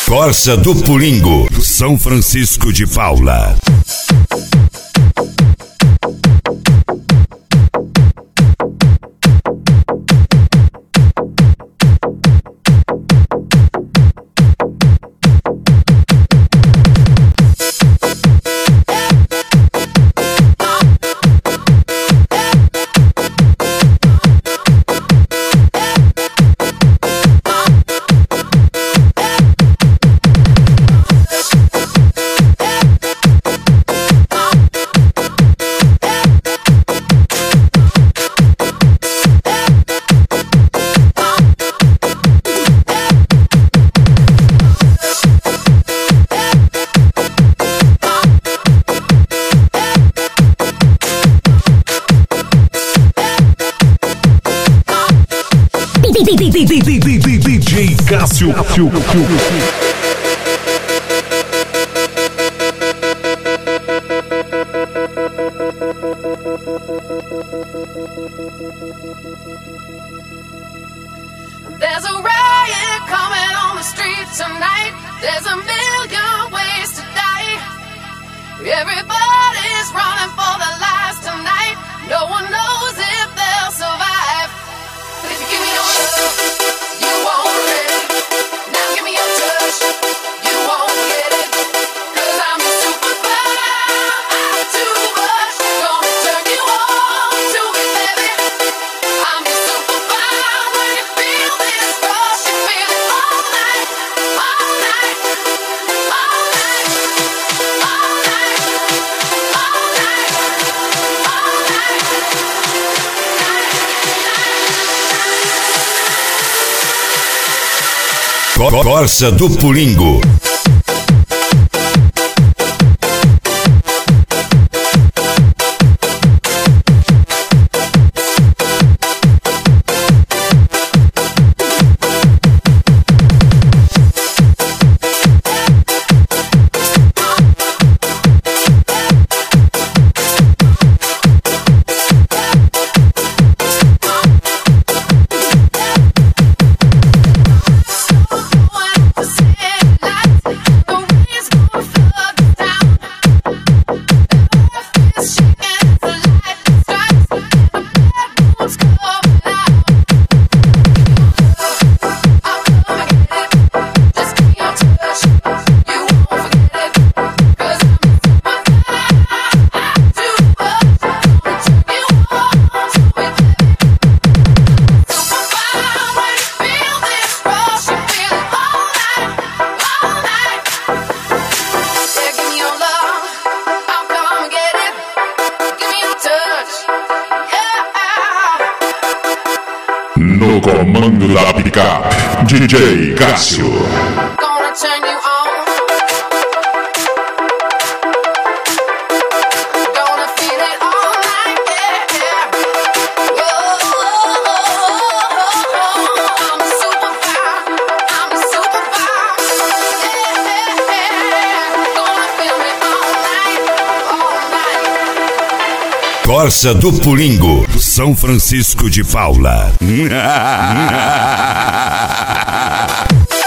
Corsa do Pulingo, São Francisco de Paula. DJ Cássio. There's a riot coming on the streets tonight. There's a million ways to die. Everybody's running for their lives tonight. No one knows if they'll survive. But if you give me your love, you won't regret it. Now give me your touch, you won't forget it. 'Cause I'm your superfly, I'm too much. Gonna turn you on to me, baby. I'm your superfly. When you feel this rush, you feel it all night, all night, all night, all night, all night, all night. Corsa do Pulingo. No comando da picape, DJ Cássio. Gonna turn you on. Gonna feel it all night, yeah. Whoa, I'm a superfly, I'm a superfly, yeah. Gonna feel me all night, all night. Corsa do Pulingo, São Francisco de Paula.